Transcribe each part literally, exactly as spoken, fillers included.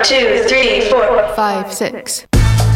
two, three, four, five, six.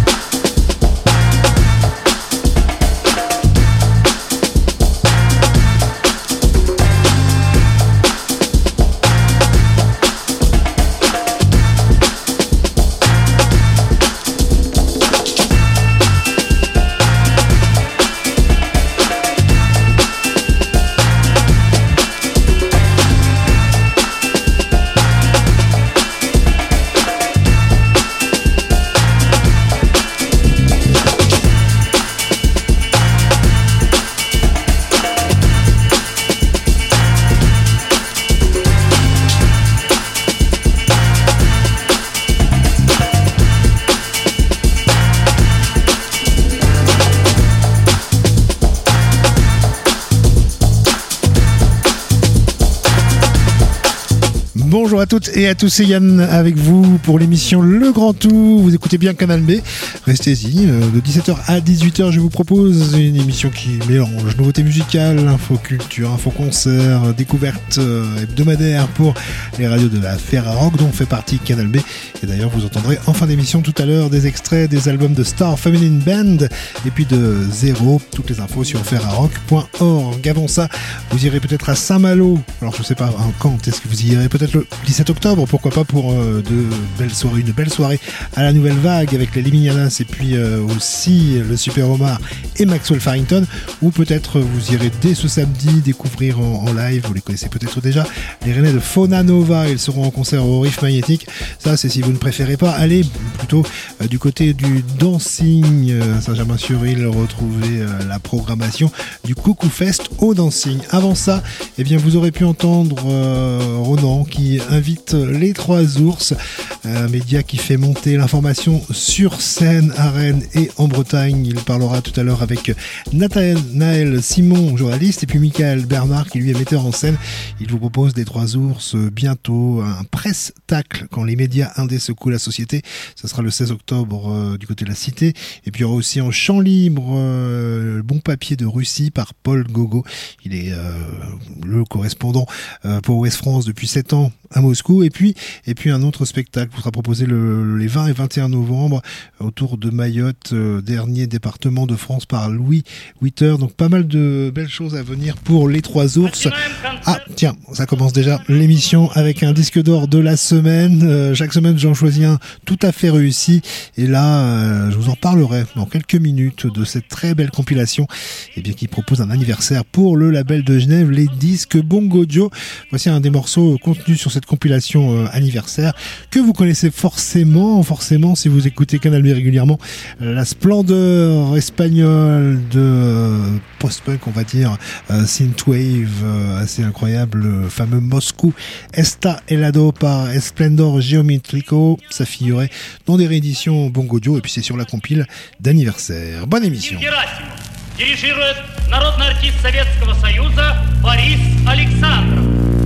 Bonjour à toutes et à tous, c'est Yann avec vous pour l'émission Le Grand Tout. Vous écoutez bien Canal B, restez-y. De dix-sept heures à dix-huit heures, je vous propose une émission qui mélange nouveautés musicales, info culture, info concert, découvertes hebdomadaires pour les radios de la Ferrarock dont fait partie Canal B. Et d'ailleurs, vous entendrez en fin d'émission tout à l'heure des extraits des albums de Star Feminine Band et puis de Zéro. Toutes les infos sur ferrarock point org. Avant ça, vous irez peut-être à Saint-Malo. Alors, je sais pas hein, quand est-ce que vous y irez, peut-être le dix-sept octobre, pourquoi pas, pour euh, de belles soirées, une belle soirée à la Nouvelle Vague avec les Liminianas et puis euh, aussi le Super Omar et Maxwell Farrington, ou peut-être vous irez dès ce samedi découvrir en, en live, vous les connaissez peut-être déjà, les Rennais de Fauna Nova. Ils seront en concert au Riff Magnétique. Ça, c'est si vous ne préférez pas aller plutôt euh, du côté du Dancing euh, Saint-Germain-sur-Île, retrouver euh, la programmation du Coucou Fest au Dancing. Avant ça, eh bien, vous aurez pu entendre euh, Ronan qui invite les Trois Ours, un média qui fait monter l'information sur scène à Rennes et en Bretagne. Il parlera tout à l'heure avec Nathanaël Simon, journaliste, et puis Michael Bernard qui lui est metteur en scène. Il vous propose des Trois Ours bientôt, un presse-tacle quand les médias indés secouent la société. Ça sera le seize octobre euh, du côté de la Cité. Et puis il y aura aussi en chant libre euh, le bon papier de Russie par Paul Gogo. Il est euh, le correspondant euh, pour Ouest France depuis sept ans à Moscou. Et puis, et puis un autre spectacle vous sera proposé le, les vingt et vingt et un novembre autour de Mayotte, euh, dernier département de France, par Louis Witter. Donc pas mal de belles choses à venir pour les Trois Ours. Ah tiens, ça commence déjà l'émission avec un disque d'or de la semaine. Euh, chaque semaine j'en choisis un tout à fait réussi. Et là, euh, je vous en parlerai dans quelques minutes de cette très belle compilation, et bien qui propose un anniversaire pour le label de Genève, les disques Bongo Joe. Voici un des morceaux contenus sur cette compilation euh, anniversaire que vous connaissez forcément, forcément si vous écoutez Canal B régulièrement. Euh, la splendeur espagnole de euh, post-punk, on va dire, euh, synthwave, euh, assez incroyable, le fameux Moscou Está helado par Esplendor Geométrico. Ça figurait dans des rééditions Bongo Joe et puis c'est sur la compile d'anniversaire. Bonne émission. Дирижирует народный артист Советского Союза Борис Александров.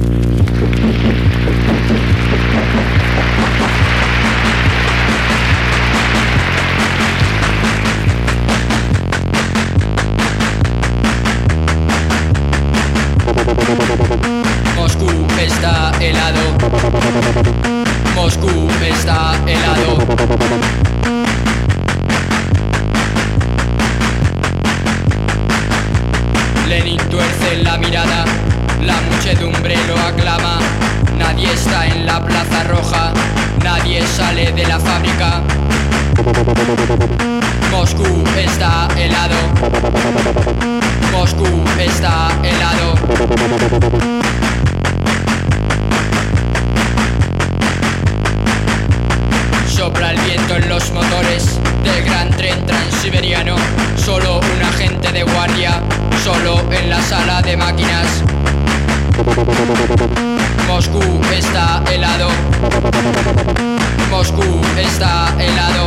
Moscú está helado. Moscú está helado. Lenin tuerce la mirada, la muchedumbre lo aclama. Nadie está en la Plaza Roja, nadie sale de la fábrica. Moscú está helado. Moscú está helado. Sopla el viento en los motores del gran tren transiberiano. Solo un agente de guardia, solo en la sala de máquinas. Moscú está helado. Moscú está helado.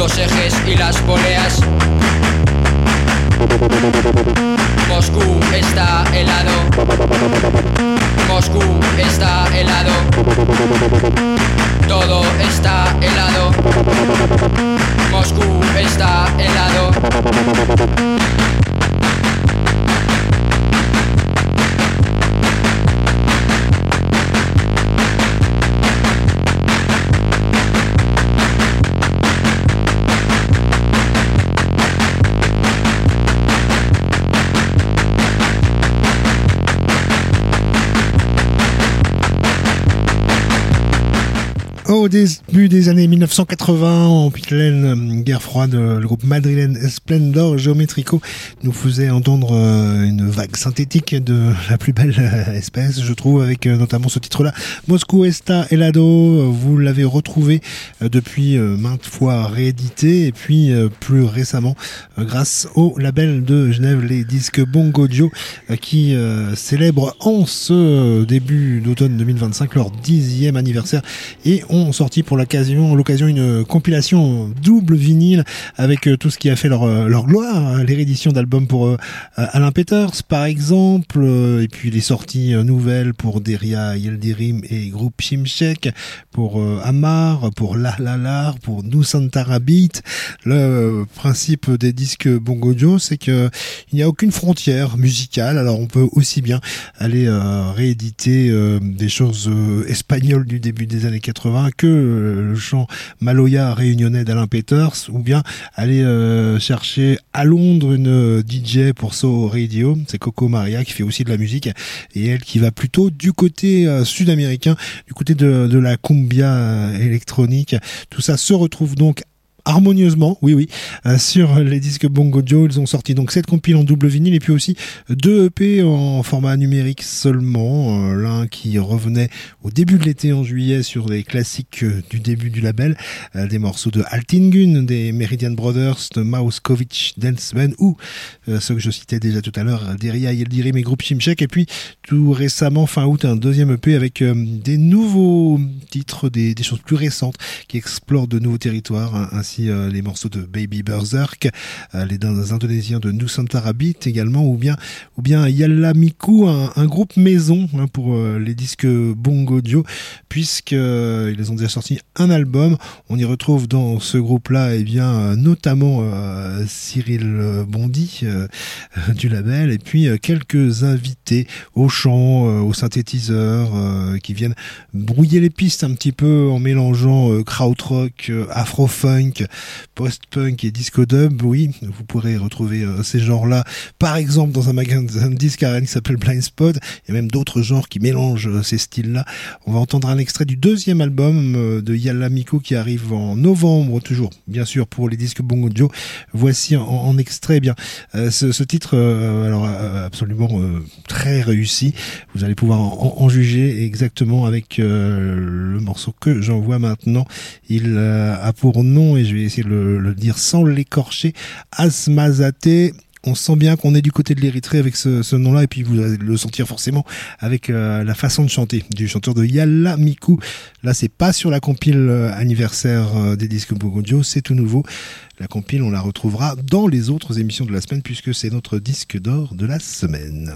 los ejes y las poleas. Moscú está helado. Moscú está helado. Todo está helado. Moscú está helado. Au début des années mille neuf cent quatre-vingts, en pleine guerre froide, le groupe madrilène Esplendor Geométrico nous faisait entendre une vague synthétique de la plus belle espèce, je trouve, avec notamment ce titre-là, Moscú está helado. Vous l'avez retrouvé depuis maintes fois réédité, et puis plus récemment, grâce au label de Genève, les disques Bongo Joe, qui célèbrent en ce début d'automne deux mille vingt-cinq leur dixième anniversaire, et on sorti pour l'occasion, l'occasion une compilation double vinyle avec tout ce qui a fait leur, leur gloire, les rééditions d'albums pour euh, Alain Peters par exemple, et puis les sorties nouvelles pour Deria Yildirim et groupe Shimshek, pour euh, Amar, pour La La La, pour Nous Santara Beat. Le principe des disques Bongo Joe, c'est que il n'y a aucune frontière musicale, alors on peut aussi bien aller euh, rééditer euh, des choses euh, espagnoles du début des années quatre-vingts que le chant Maloya réunionnais d'Alain Peters, ou bien aller euh, chercher à Londres une D J pour So Radio, c'est Coco Maria qui fait aussi de la musique, et elle qui va plutôt du côté euh, sud-américain, du côté de, de la cumbia euh, électronique. Tout ça se retrouve donc harmonieusement, oui oui, euh, sur les disques Bongo Joe. Ils ont sorti donc cette compile en double vinyle, et puis aussi deux E P en format numérique seulement, euh, l'un qui revenait au début de l'été en juillet sur les classiques euh, du début du label, euh, des morceaux de Altingun, des Meridian Brothers, de Mauskovic Dance Band, ou euh, ceux que je citais déjà tout à l'heure, Deria Yildirim et groupe Shimshek, et puis tout récemment fin août un deuxième E P avec euh, des nouveaux titres, des, des choses plus récentes qui explorent de nouveaux territoires, hein, ainsi Euh, les morceaux de Baby Berserk, euh, les Indonésiens de Nusantara Beat également, ou bien ou bien Yalla Miku, un, un groupe maison hein, pour euh, les disques Bongo Joe, puisque euh, ils ont déjà sorti un album. On y retrouve dans ce groupe-là, eh bien euh, notamment euh, Cyril Bondy euh, du label, et puis euh, quelques invités au chant, euh, au synthétiseur, euh, qui viennent brouiller les pistes un petit peu en mélangeant euh, krautrock, euh, afro-funk, post-punk et disco-dub. Oui, vous pourrez retrouver euh, ces genres-là, par exemple, dans un magasin de disques à Rennes qui s'appelle Blind Spot. Il y a même d'autres genres qui mélangent euh, ces styles-là. On va entendre un extrait du deuxième album euh, de Yalla Miku qui arrive en novembre, toujours, bien sûr, pour les disques Bongo Joe. Voici en, en extrait, eh bien, euh, ce, ce titre, euh, alors euh, absolument euh, très réussi. Vous allez pouvoir en, en juger exactement avec euh, le morceau que j'envoie maintenant. Il euh, a pour nom, et je vais essayer de le, le dire sans l'écorcher, Asmazate. On sent bien qu'on est du côté de l'Érythrée avec ce, ce nom-là, et puis vous allez le sentir forcément avec euh, la façon de chanter du chanteur de Yalla Miku. Là, c'est pas sur la compile euh, anniversaire euh, des disques Bongo Joe, c'est tout nouveau. La compile, on la retrouvera dans les autres émissions de la semaine, puisque c'est notre disque d'or de la semaine.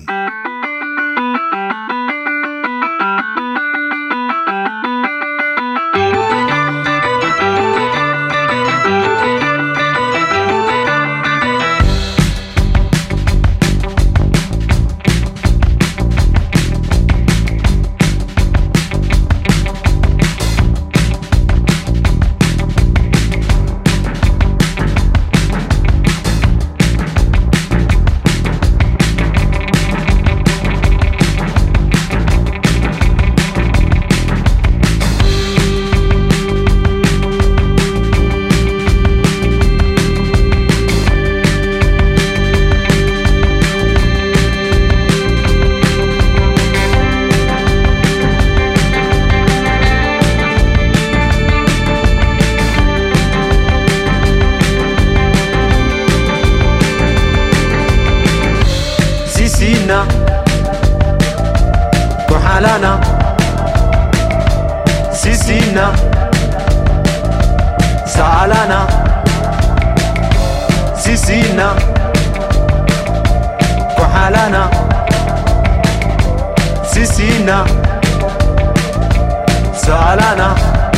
Kuhalana Sisina Saalana سيسينا وحالنا سيسينا سالنا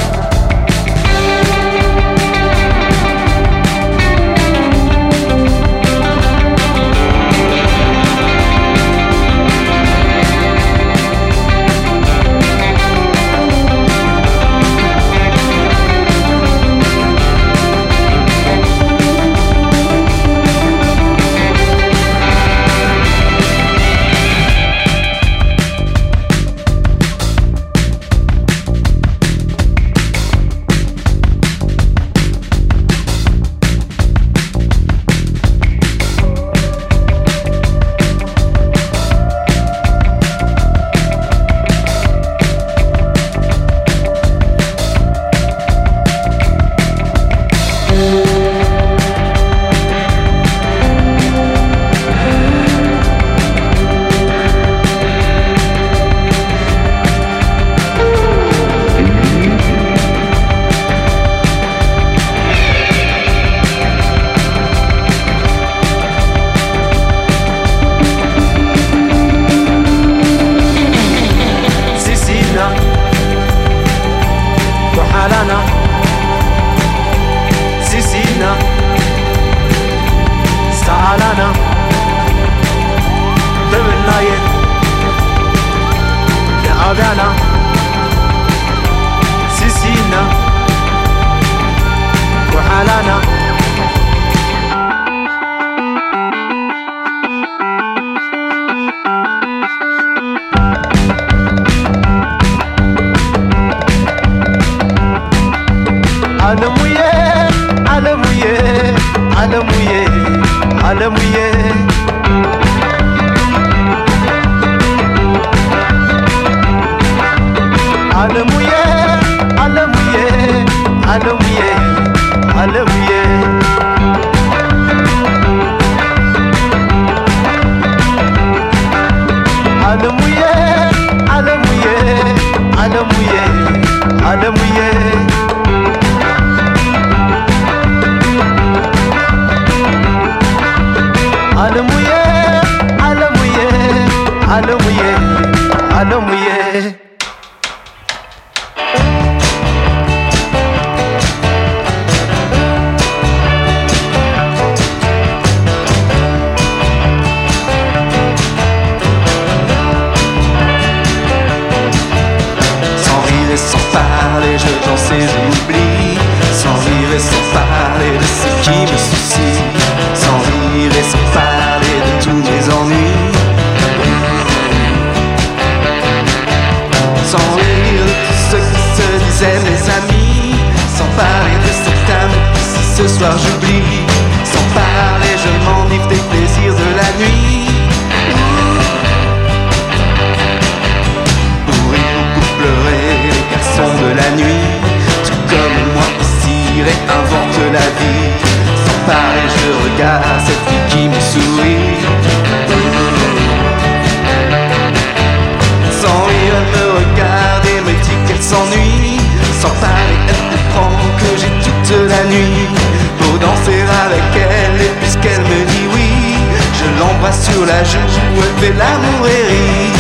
Sur la joue où elle fait l'amour et rit.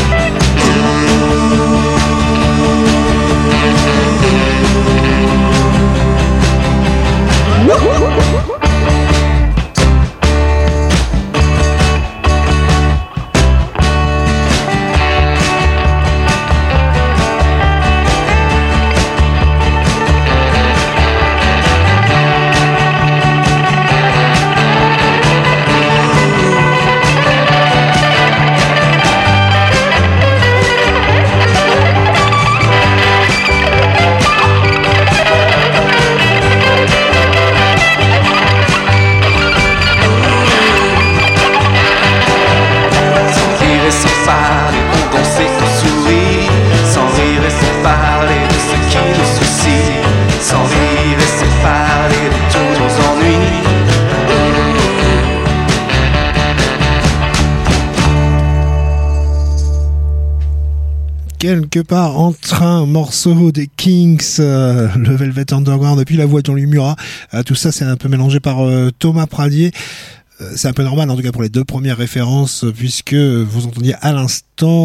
quelque part entre un morceau des Kings, euh, le Velvet Underground, et puis la voix de Jean-Louis Murat. Euh, tout ça, c'est un peu mélangé par euh, Thomas Pradier. Euh, c'est un peu normal, en tout cas pour les deux premières références, puisque vous entendiez à l'instant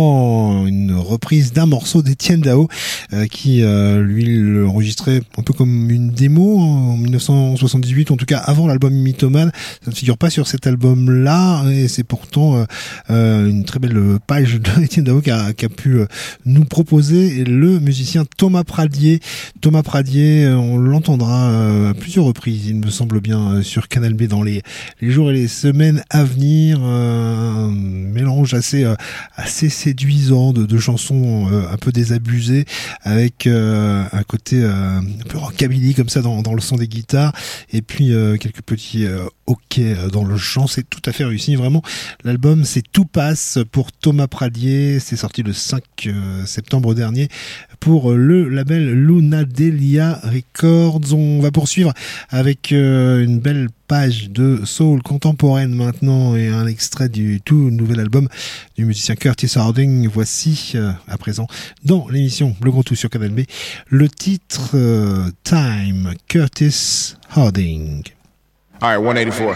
une reprise d'un morceau d'Étienne Dao, euh, qui euh, lui l'enregistrait un peu comme une démo en dix-neuf cent soixante-dix-huit, en tout cas avant l'album Mythomane. Ça ne figure pas sur cet album-là, et c'est pourtant euh, euh, une très belle page d'Étienne Dao qui a, qui a pu euh, nous proposer le musicien Thomas Pradier. Thomas Pradier, euh, on l'entendra euh, à plusieurs reprises, il me semble bien, euh, sur Canal B dans les, les jours et les semaines à venir. Euh, un mélange assez euh, assez séduisant de, de chansons euh, un peu désabusées, avec euh, un côté euh, un peu rockabilly comme ça dans, dans le son des guitares, et puis euh, quelques petits euh, hoquets dans le chant. C'est tout à fait réussi, vraiment. L'album, c'est Tout passe pour Thomas Pradier. C'est sorti le cinq septembre dernier pour le label Luna Delia Records. On va poursuivre avec euh, une belle page de soul contemporaine maintenant, et un extrait du tout nouvel album du musicien Curtis Harding. Voici euh, à présent dans l'émission Le Grand Tout sur Canal B le titre euh, Time, Curtis Harding. All right, one eighty-four.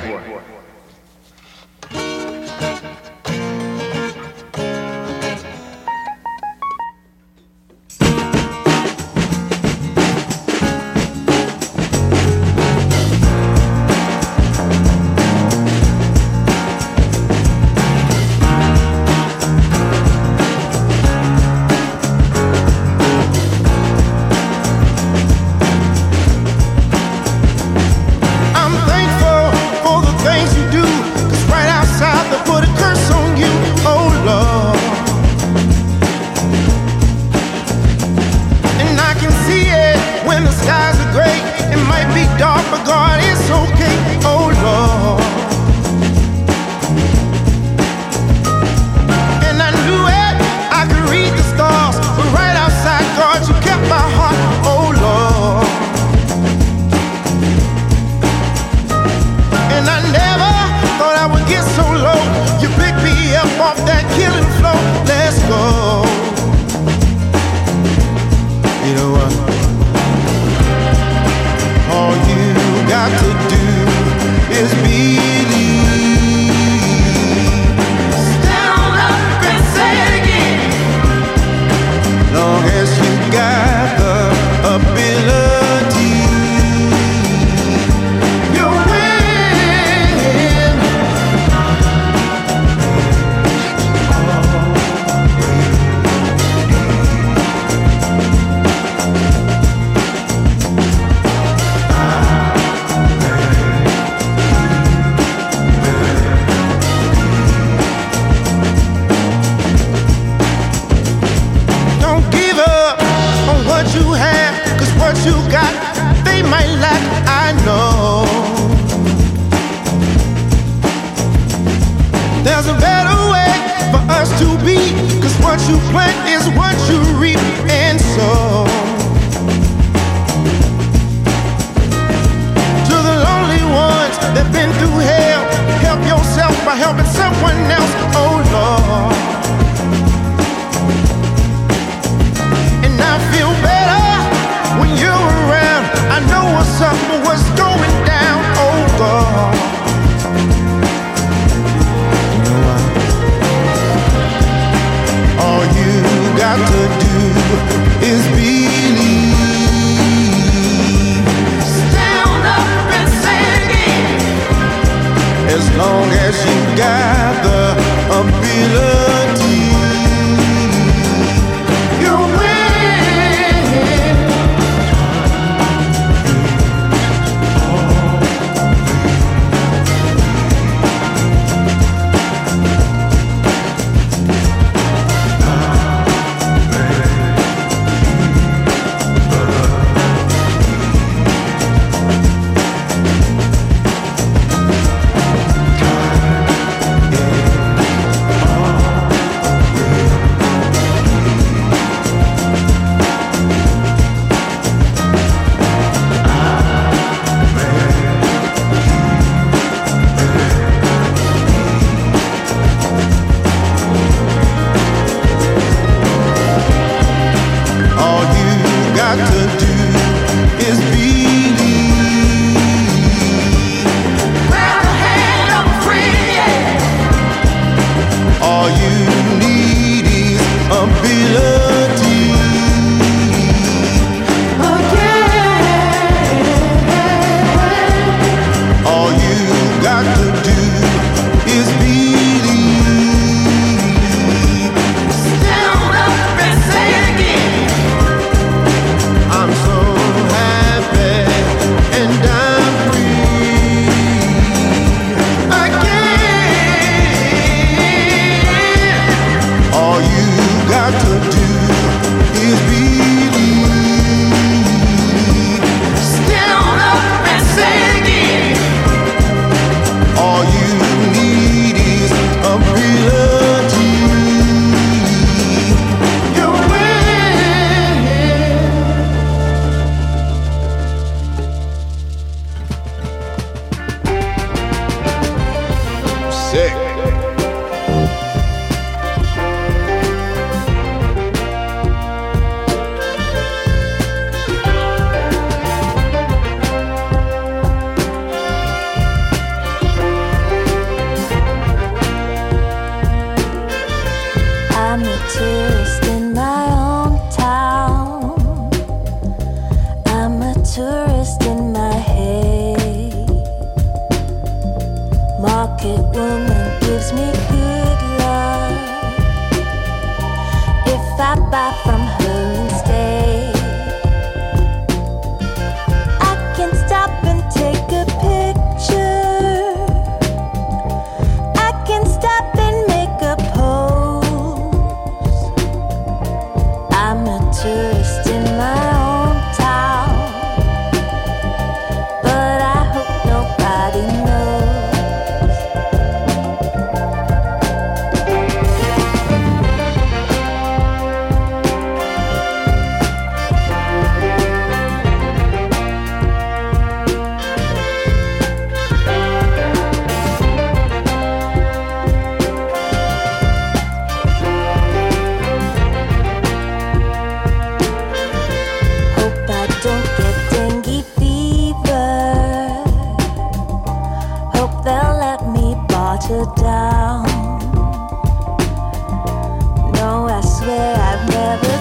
As long as you gather a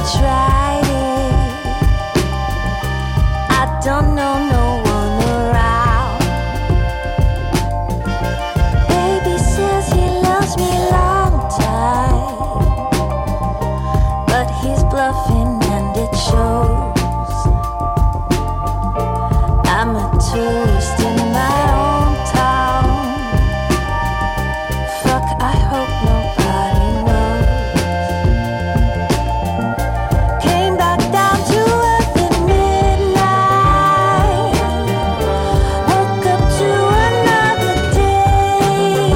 tried it. I don't know no one around. Baby says he loves me long time, but he's bluffing and it shows. I'm a tourist in my own town. Fuck, I hope nobody knows. Came back down to earth at midnight. Woke up to another day.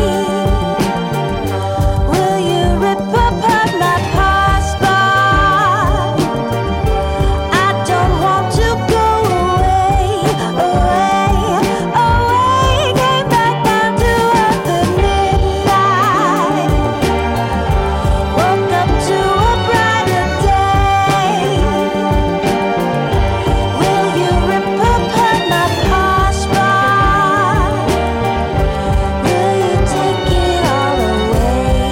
Will you rip apart my passport? I don't want to go away, away, away. Came back down to earth at midnight. Woke up to a brighter day. Will you rip apart my passport? Will you take it all away?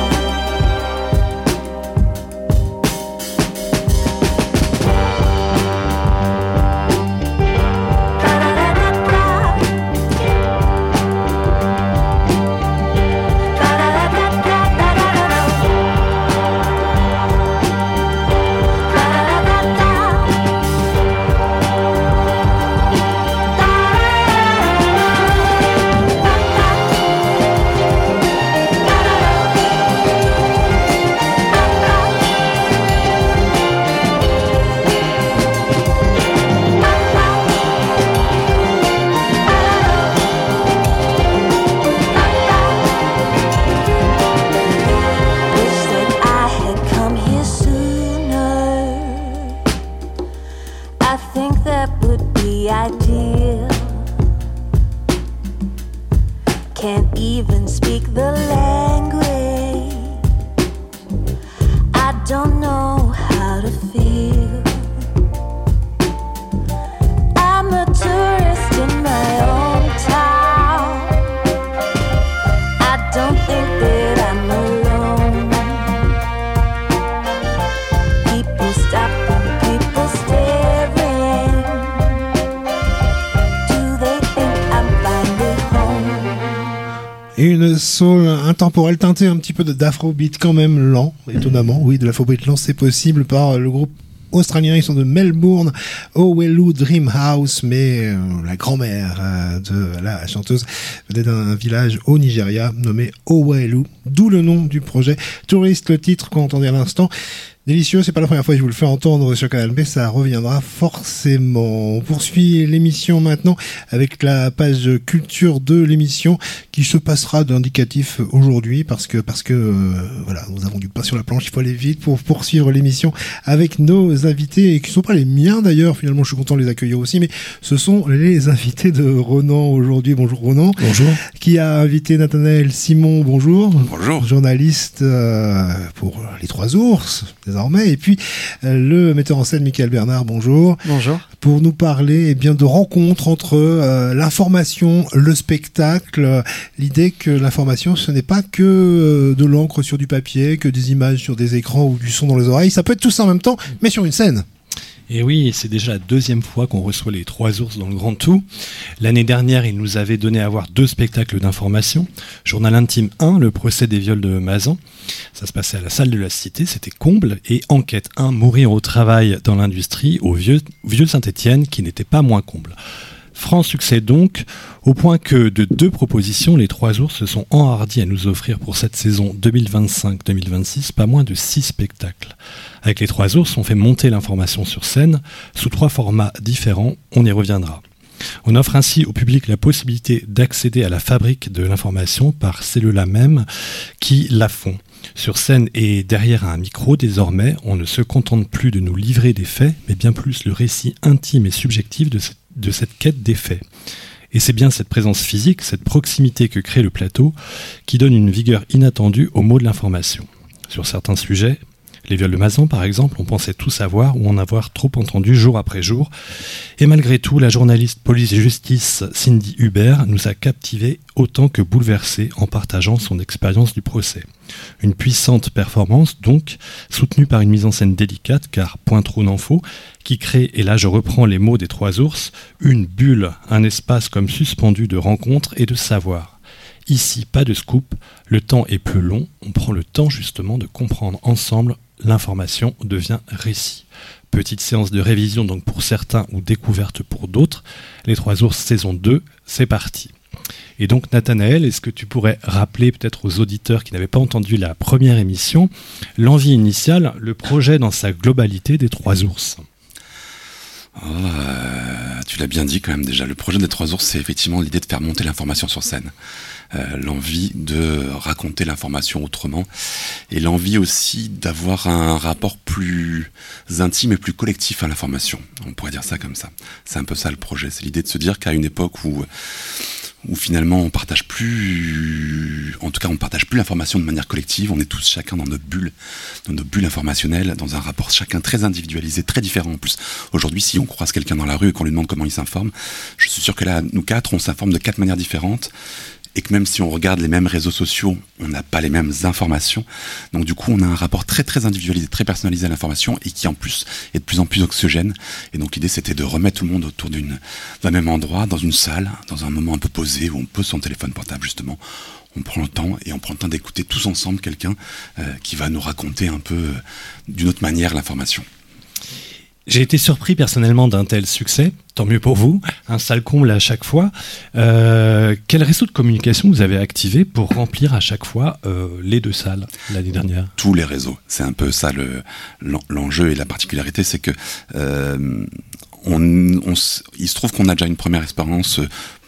Wish that I had come here sooner. I think that would be ideal. Can't even speak the language. I don't know how to feel. I'm a tourist in my own town. I don't think that I'm alone. People stopping, people staring. Do they think I'm finally home? Et une soul intemporelle teintée un petit peu de d'afrobeat quand même lent, étonnamment. Oui, de l'afrobeat lent, c'est possible par le groupe australien. Ils sont de Melbourne, Owelu Dream House, mais euh, la grand-mère euh, de la chanteuse venait d'un village au Nigeria nommé Owelu, d'où le nom du projet. Touriste, le titre qu'on entendait à l'instant. Délicieux, c'est pas la première fois que je vous le fais entendre sur Canal B, ça reviendra forcément. On poursuit l'émission maintenant avec la page culture de l'émission qui se passera d'indicatif aujourd'hui parce que parce que euh, voilà, nous avons du pain sur la planche, il faut aller vite pour poursuivre l'émission avec nos invités et qui sont pas les miens d'ailleurs, finalement je suis content de les accueillir aussi, mais ce sont les invités de Ronan aujourd'hui. Bonjour Ronan. Bonjour. Qui a invité Nathanaël Simon, bonjour. Bonjour. Journaliste euh, pour Les Trois Ours, désormais. Et puis euh, le metteur en scène Michael Bernard, bonjour. Bonjour. Pour nous parler eh bien, de rencontres entre euh, l'information, le spectacle, euh, l'idée que l'information ce n'est pas que euh, de l'encre sur du papier, que des images sur des écrans ou du son dans les oreilles, ça peut être tout ça en même temps, mais sur une scène. Et oui, c'est déjà la deuxième fois qu'on reçoit les Trois Ours dans le Grand Tout. L'année dernière, ils nous avaient donné à voir deux spectacles d'information. Journal intime un, le procès des viols de Mazan. Ça se passait à la salle de la Cité, c'était comble. Et Enquête un, mourir au travail dans l'industrie, au vieux, vieux Saint-Étienne, qui n'était pas moins comble. Franc succès donc, au point que de deux propositions, les Trois Ours se sont enhardis à nous offrir pour cette saison deux mille vingt-cinq deux mille vingt-six pas moins de six spectacles. Avec les Trois Ours, on fait monter l'information sur scène sous trois formats différents, on y reviendra. On offre ainsi au public la possibilité d'accéder à la fabrique de l'information par ceux-là même qui la font. Sur scène et derrière un micro, désormais, on ne se contente plus de nous livrer des faits, mais bien plus le récit intime et subjectif de cette, de cette quête des faits. Et c'est bien cette présence physique, cette proximité que crée le plateau, qui donne une vigueur inattendue aux mots de l'information. Sur certains sujets, Les viols de Mazan, par exemple, on pensait tout savoir ou en avoir trop entendu jour après jour. Et malgré tout, la journaliste police et justice Cindy Hubert nous a captivés autant que bouleversés en partageant son expérience du procès. Une puissante performance, donc, soutenue par une mise en scène délicate, car point trop n'en faut, qui crée, et là je reprends les mots des trois ours, une bulle, un espace comme suspendu de rencontres et de savoir. Ici, pas de scoop, le temps est peu long, on prend le temps justement de comprendre ensemble, l'information devient récit. Petite séance de révision donc pour certains ou découverte pour d'autres. Les Trois Ours saison deux, c'est parti. Et donc Nathanaël, est-ce que tu pourrais rappeler peut-être aux auditeurs qui n'avaient pas entendu la première émission, l'envie initiale, le projet dans sa globalité des Trois Ours ? Oh, euh, tu l'as bien dit quand même déjà, le projet des Trois Ours, c'est effectivement l'idée de faire monter l'information sur scène. Euh, l'envie de raconter l'information autrement et l'envie aussi d'avoir un rapport plus intime et plus collectif à l'information. On pourrait dire ça comme ça. C'est un peu ça le projet. C'est l'idée de se dire qu'à une époque où où finalement on partage plus, en tout cas on partage plus l'information de manière collective, on est tous chacun dans notre bulle, dans notre bulle informationnelle, dans un rapport chacun très individualisé, très différent en plus. Aujourd'hui, si on croise quelqu'un dans la rue et qu'on lui demande comment il s'informe, je suis sûr que là, nous quatre, on s'informe de quatre manières différentes. Et que même si on regarde les mêmes réseaux sociaux, on n'a pas les mêmes informations. Donc du coup, on a un rapport très très individualisé, très personnalisé à l'information et qui en plus est de plus en plus oxygène. Et donc l'idée, c'était de remettre tout le monde autour d'une, d'un même endroit, dans une salle, dans un moment un peu posé, où on pose son téléphone portable justement. On prend le temps et on prend le temps d'écouter tous ensemble quelqu'un euh, qui va nous raconter un peu euh, d'une autre manière l'information. J'ai été surpris personnellement d'un tel succès, tant mieux pour vous, un sale comble à chaque fois. Euh, quel réseau de communication vous avez activé pour remplir à chaque fois euh, les deux salles l'année dernière ? Tous les réseaux, c'est un peu ça le, l'enjeu et la particularité, c'est que euh, on, on, il se trouve qu'on a déjà une première expérience,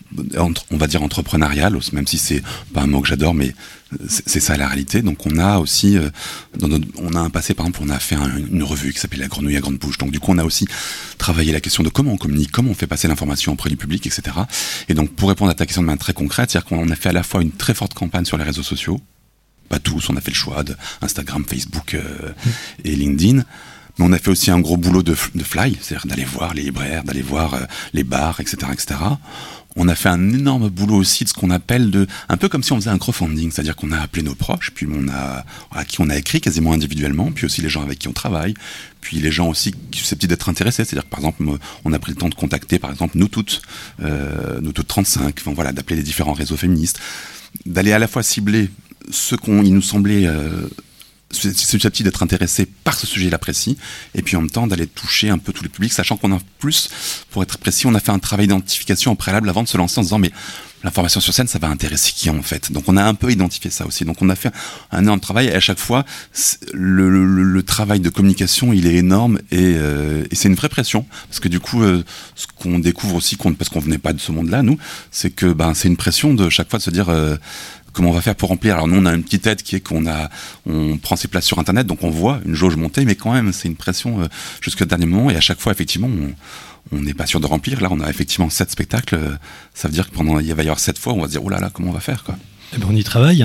on va dire entrepreneuriale, même si c'est pas un mot que j'adore, mais c'est ça la réalité. Donc on a aussi, euh, dans notre, on a un passé, par exemple, on a fait un, une revue qui s'appelle La Grenouille à Grande Bouche. Donc du coup, on a aussi travaillé la question de comment on communique, comment on fait passer l'information auprès du public, et cetera. Et donc pour répondre à ta question de manière très concrète, c'est-à-dire qu'on a fait à la fois une très forte campagne sur les réseaux sociaux, pas tous, on a fait le choix de Instagram, Facebook euh, mmh. et LinkedIn. Mais on a fait aussi un gros boulot de, de fly, c'est-à-dire d'aller voir les libraires, d'aller voir euh, les bars, et cetera, et cetera. On a fait un énorme boulot aussi de ce qu'on appelle de, un peu comme si on faisait un crowdfunding, c'est-à-dire qu'on a appelé nos proches, puis on a, à qui on a écrit quasiment individuellement, puis aussi les gens avec qui on travaille, puis les gens aussi qui sont susceptibles d'être intéressés, c'est-à-dire que par exemple, on a pris le temps de contacter, par exemple, nous toutes, euh, nous toutes trente-cinq, enfin voilà, d'appeler les différents réseaux féministes, d'aller à la fois cibler ceux qu'on, il nous semblait, euh, susceptible d'être intéressé par ce sujet-là précis, et puis en même temps d'aller toucher un peu tous les publics, sachant qu'on a plus, pour être précis, on a fait un travail d'identification au préalable avant de se lancer en disant mais l'information sur scène, ça va intéresser qui en fait. Donc on a un peu identifié ça aussi. Donc on a fait un énorme travail et à chaque fois, le, le, le travail de communication, il est énorme et, euh, et c'est une vraie pression parce que du coup, euh, ce qu'on découvre aussi, qu'on, parce qu'on venait pas de ce monde-là, nous, c'est que ben c'est une pression de chaque fois de se dire euh, comment on va faire pour remplir. Alors nous, on a une petite aide qui est qu'on a, on prend ses places sur Internet, donc on voit une jauge monter, mais quand même, c'est une pression euh, jusqu'au dernier moment. Et à chaque fois, effectivement, on on n'est pas sûr de remplir. Là, on a effectivement sept spectacles. Euh, ça veut dire que pendant, il va y avoir sept fois, on va se dire, oh là là, comment on va faire, quoi. Eh ben, on y travaille.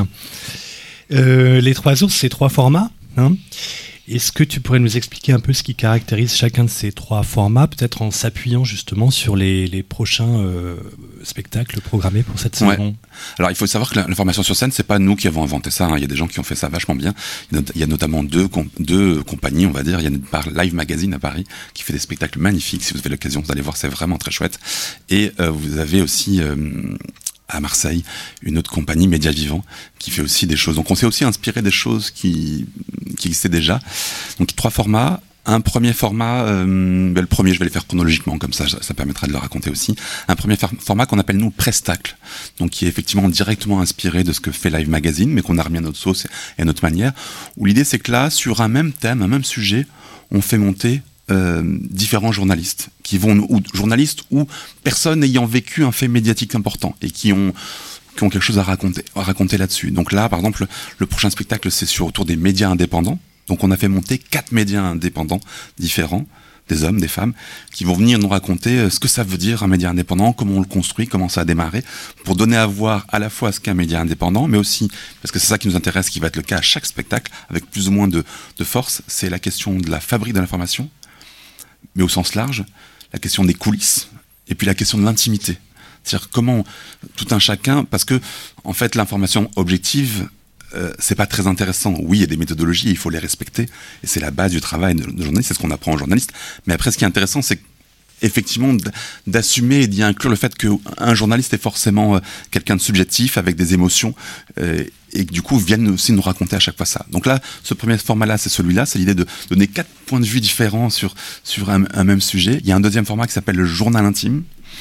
Euh, les Trois Ours, c'est trois formats, hein. Est-ce que tu pourrais nous expliquer un peu ce qui caractérise chacun de ces trois formats, peut-être en s'appuyant justement sur les, les prochains euh, spectacles programmés pour cette saison ? Ouais. Alors il faut savoir que l'information sur scène, c'est pas nous qui avons inventé ça, hein. Il y a des gens qui ont fait ça vachement bien. Il y a notamment deux, deux compagnies, on va dire. Il y a par Live Magazine à Paris qui fait des spectacles magnifiques. Si vous avez l'occasion d'aller voir, c'est vraiment très chouette. Et euh, vous avez aussi euh, à Marseille une autre compagnie, Média Vivant, qui fait aussi des choses. Donc on s'est aussi inspiré des choses qui qui existaient déjà. Donc trois formats. Un premier format, euh, ben le premier je vais les faire chronologiquement, comme ça ça permettra de le raconter aussi. Un premier for- format qu'on appelle nous Prestacle, donc qui est effectivement directement inspiré de ce que fait Live Magazine, mais qu'on a remis à notre sauce et à notre manière, où l'idée c'est que là, sur un même thème, un même sujet, on fait monter euh, différents journalistes, qui vont, ou journalistes ou personnes ayant vécu un fait médiatique important, et qui ont qui ont quelque chose à raconter, à raconter là-dessus. Donc là, par exemple, le prochain spectacle, c'est sur autour des médias indépendants. Donc on a fait monter quatre médias indépendants différents, des hommes, des femmes, qui vont venir nous raconter ce que ça veut dire un média indépendant, comment on le construit, comment ça a démarré, pour donner à voir à la fois ce qu'est un média indépendant, mais aussi, parce que c'est ça qui nous intéresse, qui va être le cas à chaque spectacle, avec plus ou moins de, de force, c'est la question de la fabrique de l'information, mais au sens large, la question des coulisses, et puis la question de l'intimité. C'est-à-dire comment tout un chacun, parce que, en fait, l'information objective, Euh, c'est pas très intéressant. Oui, il y a des méthodologies, il faut les respecter, et c'est la base du travail de, de journaliste, c'est ce qu'on apprend aux journalistes. Mais après, ce qui est intéressant, c'est effectivement d'assumer et d'y inclure le fait qu'un journaliste est forcément euh, quelqu'un de subjectif, avec des émotions, euh, et que du coup viennent aussi nous raconter à chaque fois ça. Donc là, ce premier format-là, c'est celui-là, c'est l'idée de donner quatre points de vue différents sur, sur un, un même sujet. Il y a un deuxième format qui s'appelle le journal intime,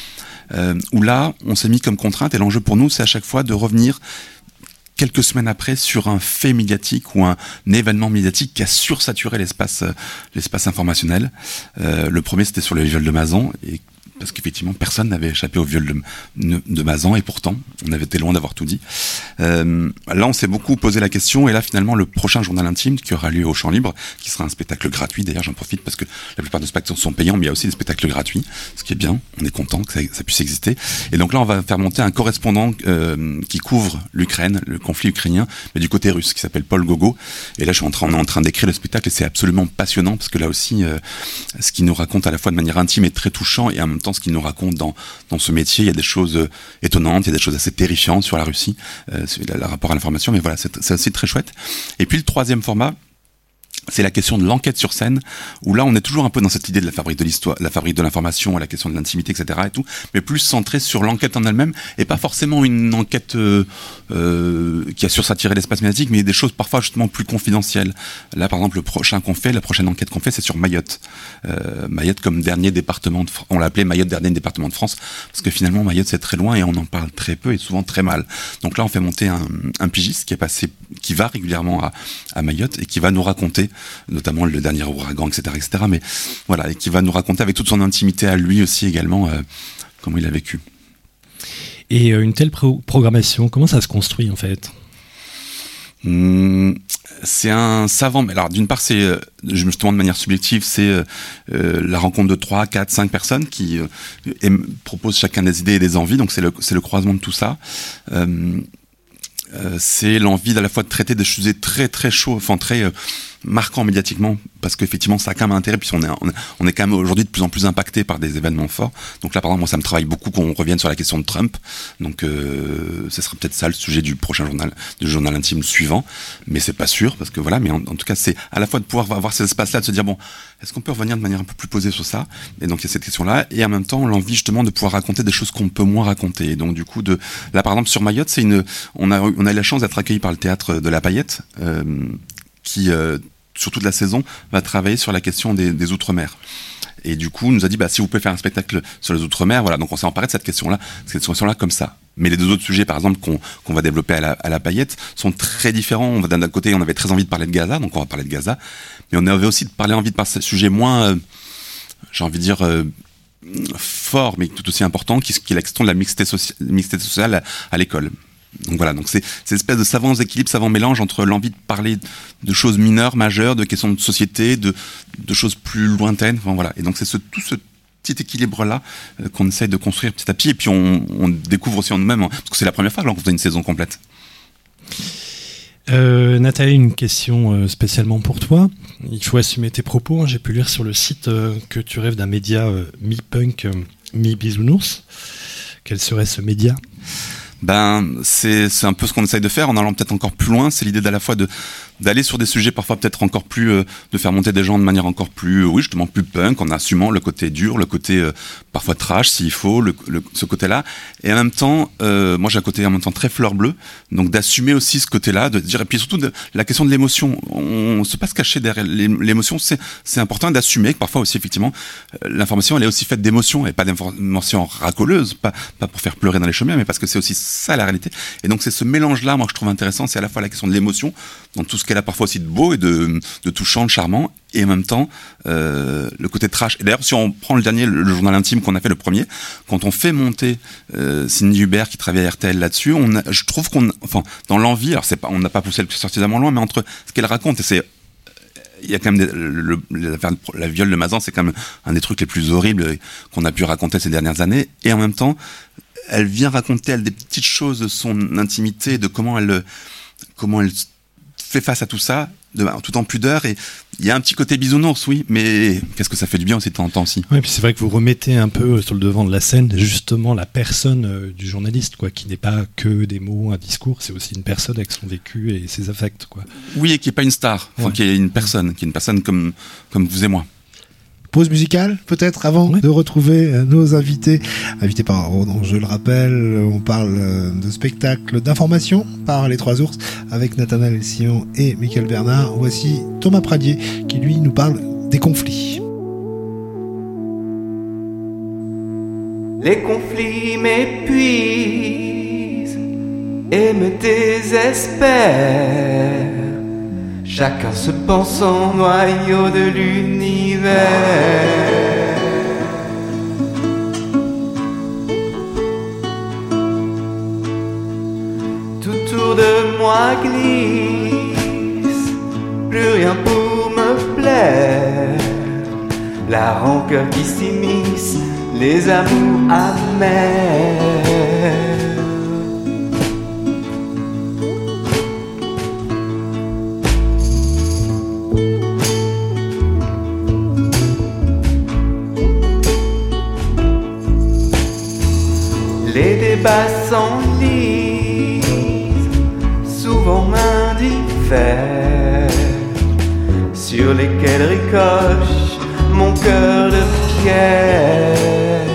euh, où là, on s'est mis comme contrainte, et l'enjeu pour nous, c'est à chaque fois de revenir quelques semaines après sur un fait médiatique ou un, un événement médiatique qui a sursaturé l'espace euh, l'espace informationnel. Euh, le premier, c'était sur le viol de Mazan, et parce qu'effectivement, personne n'avait échappé au viol de, de Mazan, et pourtant, on avait été loin d'avoir tout dit. Euh, là, on s'est beaucoup posé la question, et là, finalement, le prochain journal intime qui aura lieu au Champ Libre, qui sera un spectacle gratuit, d'ailleurs, j'en profite parce que la plupart des spectacles sont payants, mais il y a aussi des spectacles gratuits, ce qui est bien, on est content que ça, ça puisse exister. Et donc là, on va faire monter un correspondant euh, qui couvre l'Ukraine, le conflit ukrainien, mais du côté russe, qui s'appelle Paul Gogo. Et là, je suis en train, on est en train d'écrire le spectacle, et c'est absolument passionnant, parce que là aussi, euh, ce qu'il nous raconte à la fois de manière intime et très touchant, et en même temps, ce qu'il nous raconte dans, dans ce métier, il y a des choses euh, étonnantes, il y a des choses assez terrifiantes sur la Russie, euh, sur le rapport à l'information, mais voilà, c'est, c'est aussi très chouette. Et puis le troisième format, c'est la question de l'enquête sur scène, où là on est toujours un peu dans cette idée de la fabrique de l'histoire, la fabrique de l'information, la question de l'intimité, et cetera et tout, mais plus centré sur l'enquête en elle-même, et pas forcément une enquête euh, euh, qui a sursaturé l'espace médiatique, mais des choses parfois justement plus confidentielles. Là par exemple, le prochain qu'on fait, la prochaine enquête qu'on fait, c'est sur Mayotte. Euh, Mayotte comme dernier département de France, on l'a appelé Mayotte dernier département de France, parce que finalement Mayotte c'est très loin et on en parle très peu et souvent très mal. Donc là on fait monter un, un pigiste qui est passé, qui va régulièrement à, à Mayotte et qui va nous raconter notamment le dernier ouragan, et cetera, et cetera. Mais voilà, et qui va nous raconter avec toute son intimité à lui aussi également euh, comment il a vécu. Et euh, une telle pro- programmation, comment ça se construit en fait ? Mmh, c'est un savant. Mais alors, d'une part, c'est euh, justement de manière subjective, c'est euh, euh, la rencontre de trois, quatre, cinq personnes qui euh, aiment, proposent chacun des idées et des envies. Donc, c'est le, c'est le croisement de tout ça. Euh, euh, c'est l'envie à la fois de traiter des sujets très, très chauds, enfin très euh, marquant médiatiquement, parce qu'effectivement ça a quand même un intérêt, puis on est, on est, on est quand même aujourd'hui de plus en plus impacté par des événements forts. Donc là par exemple moi ça me travaille beaucoup qu'on revienne sur la question de Trump, donc euh, ce sera peut-être ça le sujet du prochain journal, du journal intime suivant, mais c'est pas sûr, parce que voilà, mais en, en tout cas c'est à la fois de pouvoir avoir ces espaces là, de se dire bon, est-ce qu'on peut revenir de manière un peu plus posée sur ça, et donc il y a cette question là, et en même temps l'envie justement de pouvoir raconter des choses qu'on peut moins raconter, et donc du coup de, là par exemple sur Mayotte, c'est une, on a, on a eu la chance d'être accueillis par le théâtre de la Paillette, euh, qui euh, sur toute la saison, va travailler sur la question des, des Outre-mer. Et du coup, nous a dit, bah, si vous pouvez faire un spectacle sur les Outre-mer, voilà. Donc, on s'est emparé de cette question-là, cette question-là comme ça. Mais les deux autres sujets, par exemple, qu'on, qu'on va développer à la, à la Paillette, sont très différents. On va, d'un côté, on avait très envie de parler de Gaza, donc on va parler de Gaza. Mais on avait aussi de parler, envie de parler de ce sujet moins, euh, j'ai envie de dire, euh, fort, mais tout aussi important, qui, qui est la question de la mixité, socia- mixité sociale à, à l'école. Donc voilà, donc c'est cette espèce de savant équilibre, savant mélange entre l'envie de parler de choses mineures, majeures, de questions de société, de, de choses plus lointaines, enfin voilà. Et donc c'est ce, tout ce petit équilibre-là euh, qu'on essaye de construire petit à petit, et puis on, on découvre aussi en nous-mêmes, hein, parce que c'est la première fois qu'on fait une saison complète. Euh, Nathalie, une question euh, spécialement pour toi. Il faut assumer tes propos, hein. J'ai pu lire sur le site euh, que tu rêves d'un média euh, mi-punk, euh, mi-bisounours. Quel serait ce média ? Ben, c'est, c'est un peu ce qu'on essaye de faire en allant peut-être encore plus loin. C'est l'idée d'à la fois de, d'aller sur des sujets parfois peut-être encore plus, euh, de faire monter des gens de manière encore plus, euh, oui, justement plus punk, en assumant le côté dur, le côté euh, parfois trash s'il faut, le, le, ce côté-là. Et en même temps, euh, moi j'ai un côté en même temps très fleur bleue, donc d'assumer aussi ce côté-là, de dire, et puis surtout de, la question de l'émotion. On ne se pas se cacher derrière l'émotion, c'est, c'est important d'assumer que parfois aussi effectivement, euh, l'information elle est aussi faite d'émotions, et pas d'émotions racoleuses, pas, pas pour faire pleurer dans les chemins, mais parce que c'est aussi ça la réalité. Et donc c'est ce mélange-là, moi que je trouve intéressant, c'est à la fois la question de l'émotion, dans tout ce qu'elle a parfois aussi de beau et de, de touchant, de charmant, et en même temps euh, le côté trash. Et d'ailleurs, si on prend le dernier, le, le journal intime qu'on a fait, le premier, quand on fait monter euh, Cindy Hubert qui travaille à R T L là-dessus, on a, je trouve qu'on, enfin, dans l'envie, alors c'est pas, on n'a pas poussé le suffisamment loin, mais entre ce qu'elle raconte, et c'est il y a quand même des, le, l'affaire de la viol de Mazan, c'est quand même un des trucs les plus horribles qu'on a pu raconter ces dernières années. Et en même temps, elle vient raconter elle des petites choses de son intimité, de comment elle comment elle fait face à tout ça, de, tout en pudeur. Et il y a un petit côté bisounours, oui, mais qu'est-ce que ça fait du bien aussi de temps en temps aussi. Oui, puis c'est vrai que vous remettez un peu sur le devant de la scène justement la personne euh, du journaliste, quoi, qui n'est pas que des mots, un discours, c'est aussi une personne avec son vécu et ses affects, quoi. Oui, et qui est pas une star, enfin, ouais. qui est une personne, qui est une personne comme comme vous et moi. Pause musicale, peut-être, avant oui. de retrouver nos invités. Invités par Ronan, je le rappelle, on parle de spectacle d'information par Les Trois Ours avec Nathanaël Sion et Michael Bernard. Voici Thomas Pradier qui, lui, nous parle des conflits. Les conflits m'épuisent et me désespèrent. Chacun se pensant noyau de l'univers. Tout autour de moi glisse, plus rien pour me plaire. La rancœur qui s'immisce, les amours amers. Les débats s'enlisent, souvent indiffèrent, sur lesquels ricoche mon cœur de pierre.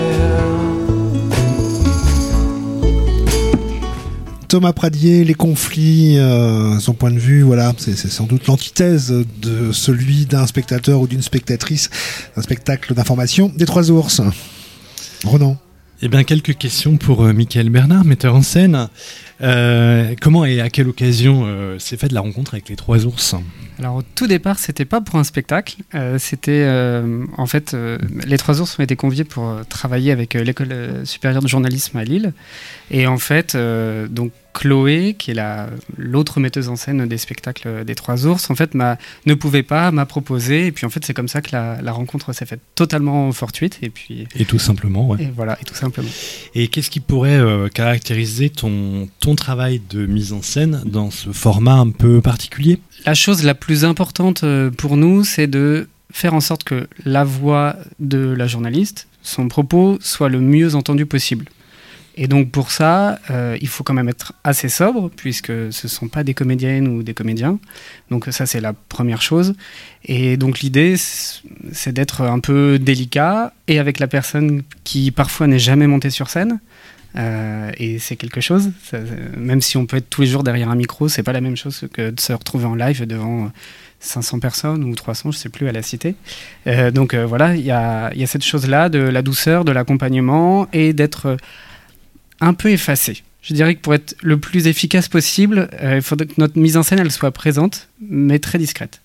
Thomas Pradier, les conflits, euh, son point de vue, voilà, c'est, c'est sans doute l'antithèse de celui d'un spectateur ou d'une spectatrice, d'un spectacle d'information des Trois Ours. Ronan. Eh bien, quelques questions pour euh, Michael Bernard, metteur en scène. Euh, comment et à quelle occasion euh, s'est faite la rencontre avec les Trois Ours ? Alors au tout départ, c'était pas pour un spectacle, euh, c'était euh, en fait euh, les Trois Ours ont été conviés pour euh, travailler avec euh, l'école euh, supérieure de journalisme à Lille, et en fait euh, donc Chloé, qui est la, l'autre metteuse en scène des spectacles des Trois Ours, en fait m'a, ne pouvait pas, m'a proposé, et puis en fait c'est comme ça que la, la rencontre s'est faite totalement fortuite, et puis et tout simplement, ouais. Et voilà, et tout simplement. Et qu'est-ce qui pourrait euh, caractériser ton ton travail de mise en scène dans ce format un peu particulier ? La chose la plus importante pour nous, c'est de faire en sorte que la voix de la journaliste, son propos, soit le mieux entendu possible. Et donc pour ça, euh, il faut quand même être assez sobre, puisque ce ne sont pas des comédiennes ou des comédiens. Donc ça, c'est la première chose. Et donc l'idée, c'est d'être un peu délicat, et avec la personne qui parfois n'est jamais montée sur scène. Euh, et c'est quelque chose, ça, même si on peut être tous les jours derrière un micro, c'est pas la même chose que de se retrouver en live devant cinq cents personnes ou trois cents, je sais plus, à la Cité. Euh, donc euh, voilà, il y a, y a cette chose-là de la douceur, de l'accompagnement, et d'être un peu effacé. Je dirais que pour être le plus efficace possible, euh, il faudrait que notre mise en scène elle soit présente, mais très discrète.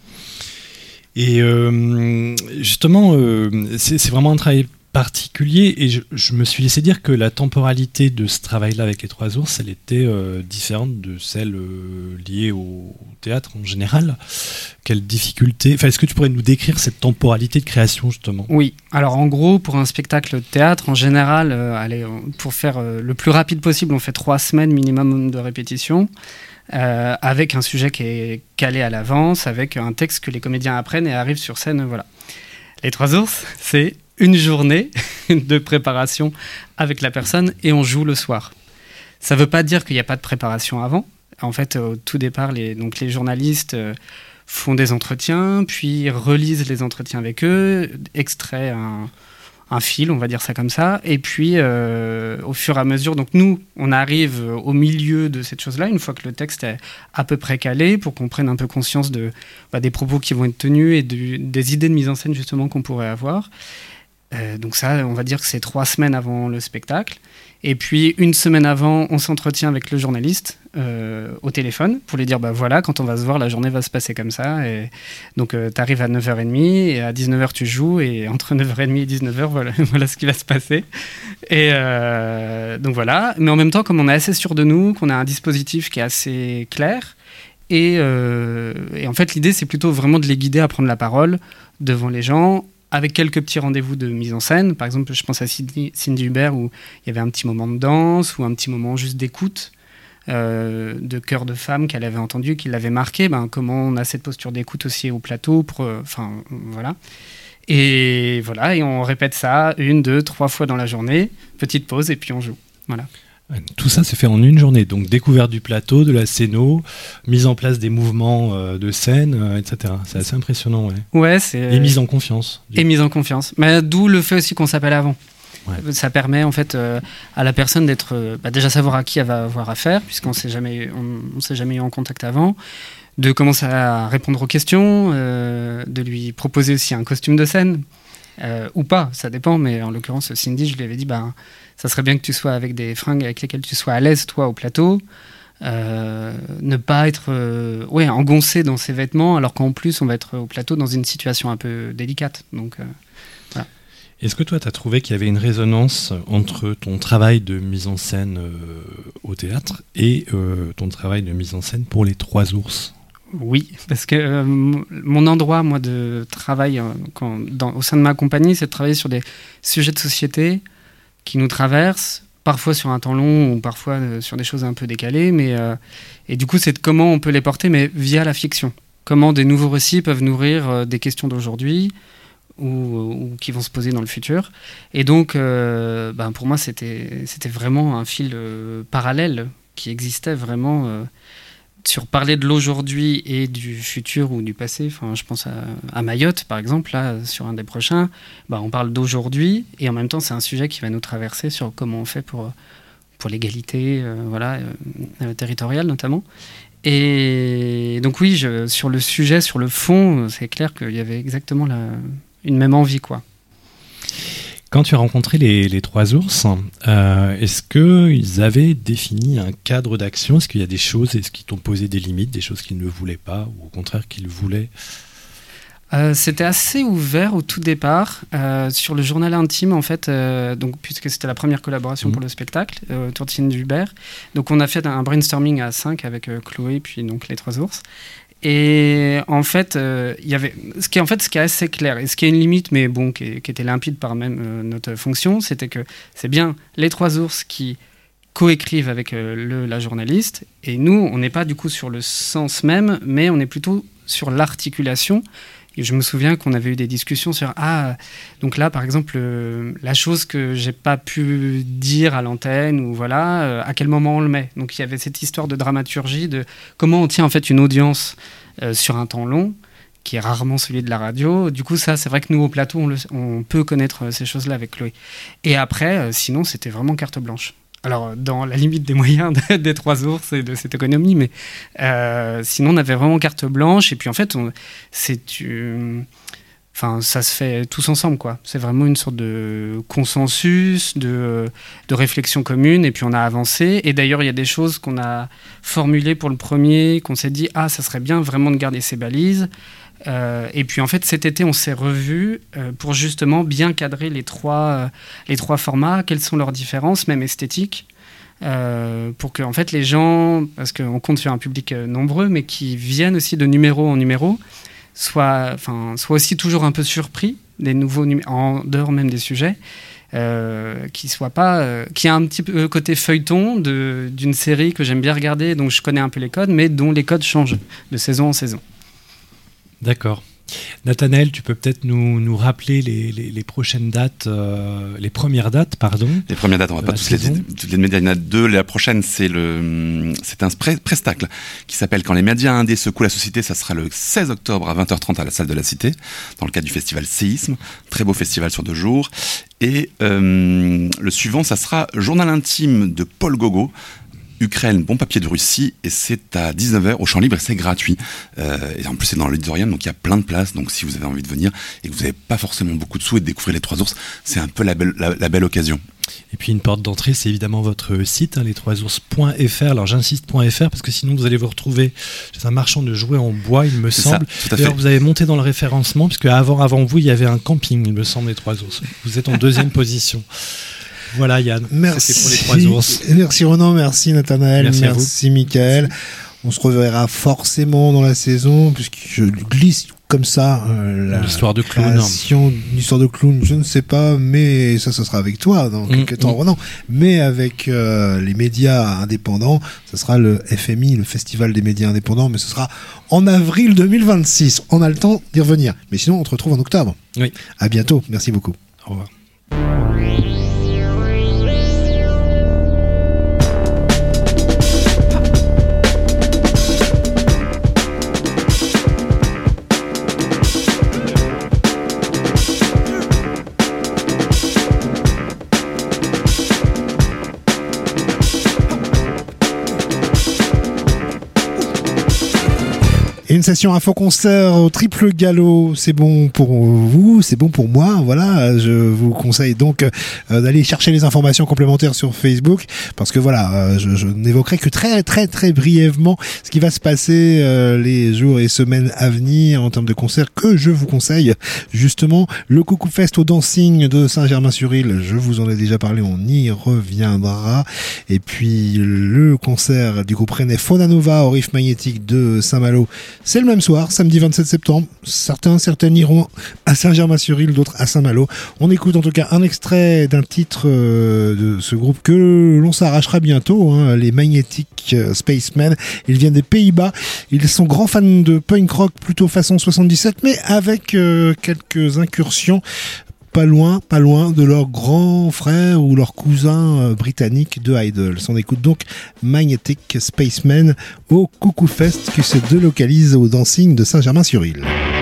Et euh, justement, euh, c'est, c'est vraiment un travail particulier, et je, je me suis laissé dire que la temporalité de ce travail-là avec les Trois Ours, elle était euh, différente de celle euh, liée au théâtre en général. Quelle difficulté, enfin, est-ce que tu pourrais nous décrire cette temporalité de création justement ? Oui, alors en gros, pour un spectacle de théâtre, en général, euh, allez, pour faire euh, le plus rapide possible, on fait trois semaines minimum de répétition, euh, avec un sujet qui est calé à l'avance, avec un texte que les comédiens apprennent et arrivent sur scène, voilà. Les Trois Ours, c'est une journée de préparation avec la personne, et on joue le soir. Ça ne veut pas dire qu'il n'y a pas de préparation avant. En fait, au tout départ, les, donc les journalistes euh, font des entretiens, puis relisent les entretiens avec eux, extraient un, un fil, on va dire ça comme ça, et puis euh, au fur et à mesure, donc nous, on arrive au milieu de cette chose-là, une fois que le texte est à peu près calé, pour qu'on prenne un peu conscience de, bah, des propos qui vont être tenus et de, des idées de mise en scène justement qu'on pourrait avoir. Euh, donc ça, on va dire que c'est trois semaines avant le spectacle. Et puis, une semaine avant, on s'entretient avec le journaliste euh, au téléphone pour lui dire, bah voilà, quand on va se voir, la journée va se passer comme ça. Et donc, euh, tu arrives à neuf heures trente et à dix-neuf heures, tu joues. Et entre neuf heures trente et dix-neuf heures, voilà, voilà ce qui va se passer. Et euh, donc voilà. Mais en même temps, comme on est assez sûr de nous, qu'on a un dispositif qui est assez clair, Et, euh, et en fait, l'idée, c'est plutôt vraiment de les guider à prendre la parole devant les gens, avec quelques petits rendez-vous de mise en scène. Par exemple, je pense à Cindy, Cindy Hubert, où il y avait un petit moment de danse, ou un petit moment juste d'écoute, euh, de chœur de femme qu'elle avait entendu, qui l'avait marqué. Ben, comment on a cette posture d'écoute aussi au plateau, pour, euh, enfin, voilà. Et voilà, et on répète ça une, deux, trois fois dans la journée, petite pause, et puis on joue. Voilà. Tout ça c'est fait en une journée, donc découverte du plateau, de la scéno, mise en place des mouvements euh, de scène, euh, et cetera. C'est assez impressionnant, ouais. Ouais, c'est... Et mise en confiance. Et mise en confiance. Mais d'où le fait aussi qu'on s'appelle avant. Ouais. Ça permet en fait euh, à la personne d'être, euh, bah, déjà savoir à qui elle va avoir affaire, puisqu'on s'est jamais, on, on s'est jamais eu en contact avant, de commencer à répondre aux questions, euh, de lui proposer aussi un costume de scène. Euh, ou pas, ça dépend, mais en l'occurrence Cindy, je lui avais dit bah, ça serait bien que tu sois avec des fringues avec lesquelles tu sois à l'aise toi au plateau, euh, ne pas être euh, ouais, engoncé dans ses vêtements alors qu'en plus on va être au plateau dans une situation un peu délicate, donc euh, voilà. Est-ce que toi tu as trouvé qu'il y avait une résonance entre ton travail de mise en scène euh, au théâtre et euh, ton travail de mise en scène pour les Trois Ours? Oui, parce que euh, mon endroit, moi, de travail euh, quand, dans, au sein de ma compagnie, c'est de travailler sur des sujets de société qui nous traversent, parfois sur un temps long ou parfois euh, sur des choses un peu décalées. Mais, euh, et du coup, c'est de comment on peut les porter, mais via la fiction. Comment des nouveaux récits peuvent nourrir euh, des questions d'aujourd'hui ou, ou qui vont se poser dans le futur. Et donc, euh, ben, pour moi, c'était, c'était vraiment un fil euh, parallèle qui existait vraiment... Euh, sur parler de l'aujourd'hui et du futur ou du passé. Enfin, je pense à, à Mayotte, par exemple, là, sur un des prochains. Bah, on parle d'aujourd'hui et en même temps, c'est un sujet qui va nous traverser sur comment on fait pour, pour l'égalité euh, voilà, euh, territoriale, notamment. Et donc oui, je, sur le sujet, sur le fond, c'est clair qu'il y avait exactement la, une même envie, quoi. Quand tu as rencontré les, les Trois Ours, euh, est-ce qu'ils avaient défini un cadre d'action? Est-ce qu'il y a des choses, est-ce qu'ils t'ont posé des limites, des choses qu'ils ne voulaient pas, ou au contraire qu'ils voulaient? Euh, c'était assez ouvert au tout départ. Euh, sur le journal intime, en fait, euh, donc, puisque c'était la première collaboration mmh. pour le spectacle, euh, autour de Cindy Hubert. Donc on a fait un brainstorming à cinq avec euh, Chloé, puis donc les Trois Ours. Et en fait, euh, il y avait ce qui est en fait ce qui est assez clair et ce qui est une limite, mais bon, qui, qui était limpide par même euh, notre fonction, c'était que c'est bien les Trois Ours qui coécrivent avec euh, le, la journaliste, et nous, on n'est pas du coup sur le sens même, mais on est plutôt sur l'articulation. Et je me souviens qu'on avait eu des discussions sur ah donc là par exemple euh, la chose que j'ai pas pu dire à l'antenne ou voilà euh, à quel moment on le met. Donc il y avait cette histoire de dramaturgie de comment on tient en fait une audience euh, sur un temps long qui est rarement celui de la radio. Du coup ça c'est vrai que nous au plateau on, le, on peut connaître ces choses-là avec Chloé. Et après euh, sinon c'était vraiment carte blanche. Alors, dans la limite des moyens de, des Trois Ours et de cette économie, mais euh, sinon, on avait vraiment carte blanche. Et puis, en fait, on, c'est, euh, enfin, ça se fait tous ensemble, quoi. C'est vraiment une sorte de consensus, de, de réflexion commune. Et puis, on a avancé. Et d'ailleurs, il y a des choses qu'on a formulées pour le premier, qu'on s'est dit, ah, ça serait bien vraiment de garder ces balises. Euh, et puis en fait cet été on s'est revus euh, pour justement bien cadrer les trois, euh, les trois formats, quelles sont leurs différences, même esthétiques, euh, pour que en fait, les gens, parce qu'on compte sur un public euh, nombreux, mais qui viennent aussi de numéro en numéro, soient, soient aussi toujours un peu surpris des nouveaux numé- en dehors même des sujets, euh, qui soit pas, euh, qui a un petit peu côté feuilleton de, d'une série que j'aime bien regarder, donc je connais un peu les codes, mais dont les codes changent de saison en saison. D'accord. Nathanaël, tu peux peut-être nous, nous rappeler les, les, les prochaines dates, euh, les premières dates, pardon. Les premières dates, on va pas tous les, toutes les médias, il y en a deux. La prochaine, c'est le, c'est un pré- prestacle qui s'appelle Quand les médias indés secouent la société. Ça sera le seize octobre à vingt heures trente à la salle de la Cité, dans le cadre du festival Séisme. Très beau festival sur deux jours. Et euh, le suivant, ça sera Journal intime de Paul Gauguin. Ukraine, bon papier de Russie, et c'est à dix-neuf heures au Champ Libre et c'est gratuit. Euh, et en plus, c'est dans l'auditorium, donc il y a plein de places. Donc si vous avez envie de venir et que vous n'avez pas forcément beaucoup de sous et de découvrir les Trois Ours, c'est un peu la belle, la, la belle occasion. Et puis une porte d'entrée, c'est évidemment votre site, hein, les trois ours point f r. Alors j'insiste .fr parce que sinon vous allez vous retrouver chez un marchand de jouets en bois, il me c'est semble. Ça, D'ailleurs, vous avez monté dans le référencement, puisque avant, avant vous, il y avait un camping, il me semble, les Trois Ours. Vous êtes en deuxième position. Voilà Yann, merci. C'était pour les Trois Ours. Merci Ronan, merci Nathanaël, merci, merci Mickaël. on se reverra forcément dans la saison, puisque je glisse comme ça euh, la l'histoire de clown. création, l'histoire de clown, je ne sais pas, mais ça, ça sera avec toi dans quelques Mmh, temps, mmh. Ronan. Mais avec euh, les médias indépendants, ce sera le F M I, le Festival des médias indépendants, mais ce sera en avril deux mille vingt-six. On a le temps d'y revenir. Mais sinon, on te retrouve en octobre. Oui. À bientôt. Merci beaucoup. Au revoir. Et une session info-concert au triple galop, c'est bon pour vous, c'est bon pour moi, voilà, je vous conseille donc euh, d'aller chercher les informations complémentaires sur Facebook, parce que voilà, euh, je, je n'évoquerai que très très très brièvement ce qui va se passer euh, les jours et semaines à venir en termes de concerts que je vous conseille, justement, le Coucou Fest au Dancing de Saint-Germain-sur-Île, je vous en ai déjà parlé, on y reviendra, et puis le concert du groupe rennais Fauna Nova au Riff Magnétique de Saint-Malo, c'est le même soir, samedi vingt-sept septembre. Certains, certaines iront à Saint-Germain-sur-Île, d'autres à Saint-Malo. On écoute en tout cas un extrait d'un titre euh, de ce groupe que l'on s'arrachera bientôt, hein, les Magnetic Spacemen. Ils viennent des Pays-Bas. Ils sont grands fans de punk rock plutôt façon soixante-dix-sept, mais avec euh, quelques incursions pas loin, pas loin de leur grand frère ou leur cousin euh, britannique de Idols. On écoute donc Magnetic Spacemen au Coucou Fest qui se délocalise au Dancing de Saint-Germain-sur-Île.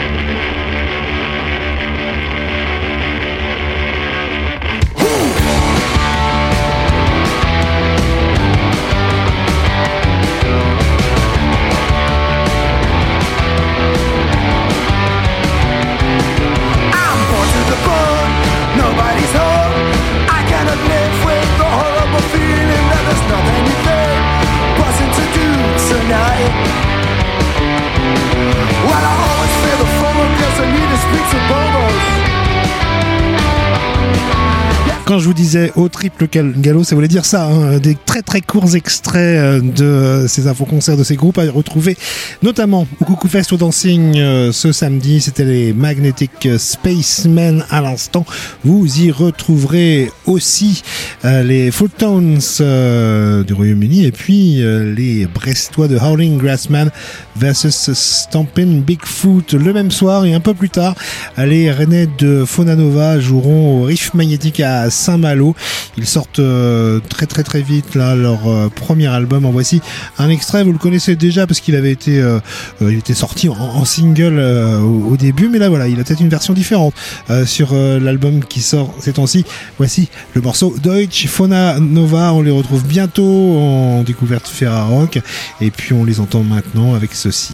Quand je vous disais au triple galop, ça voulait dire ça, hein, des très très courts extraits de ces infos-concerts de ces groupes à retrouver, notamment au Coucou Fest au Dancing euh, ce samedi, c'était les Magnetic Spacemen à l'instant. Vous y retrouverez aussi euh, les Full Tones euh, du Royaume-Uni et puis euh, les Brestois de Howling Grassman versus Stampin' Bigfoot le même soir, et un peu plus tard, les Rennais de Fauna Nova joueront au Riff Magnétique à Saint-Malo. Ils sortent euh, très très très vite là leur euh, premier album. En voici un extrait, vous le connaissez déjà parce qu'il avait été euh, euh, il était sorti en, en single euh, au, au début, mais là voilà, il a peut-être une version différente euh, sur euh, l'album qui sort ces temps-ci. Voici le morceau Deutsche Fauna Nova. On les retrouve bientôt en découverte Ferrarock et puis on les entend maintenant avec ceci.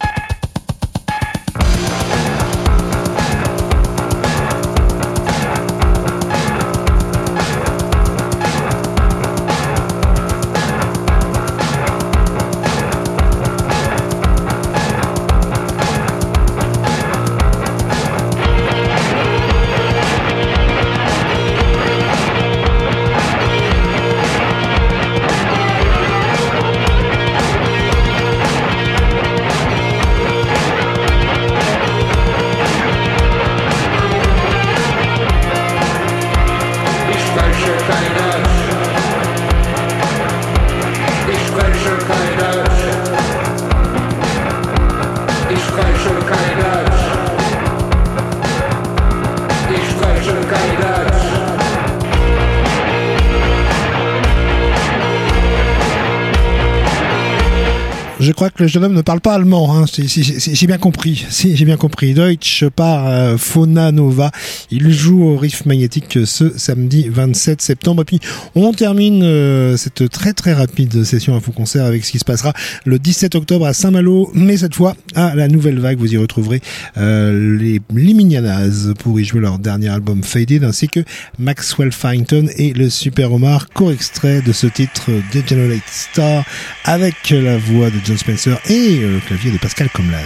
Je crois que le jeune homme ne parle pas allemand, hein. C'est, c'est, c'est, j'ai bien compris. Si, j'ai bien compris. Deutsch par euh, Fauna Nova. Il joue au Riff Magnétique ce samedi vingt-sept septembre. Et puis, on termine euh, cette très très rapide session info-concert avec ce qui se passera le dix-sept octobre à Saint-Malo. Mais cette fois, à la Nouvelle Vague, vous y retrouverez euh, les Liminianas pour y jouer leur dernier album Faded, ainsi que Maxwell Farrington et le Super Omar, court extrait de ce titre Degenerate Star avec la voix de John Spencer et le clavier de Pascal Comlade.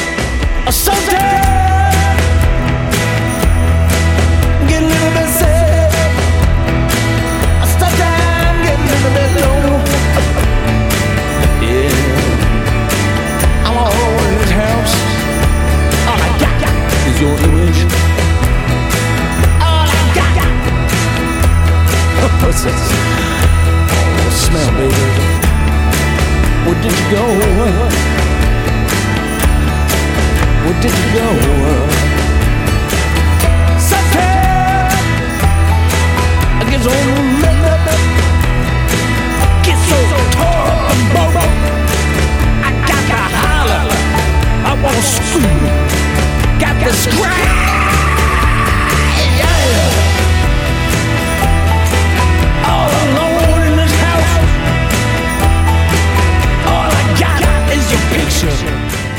Someday, get a little bit sad. Where did you go? Where did you go? Sometimes I get so messed up, get so tore up and broke. I got to holler, I wanna scream, got to scream. All alone in this house, all I got is your picture.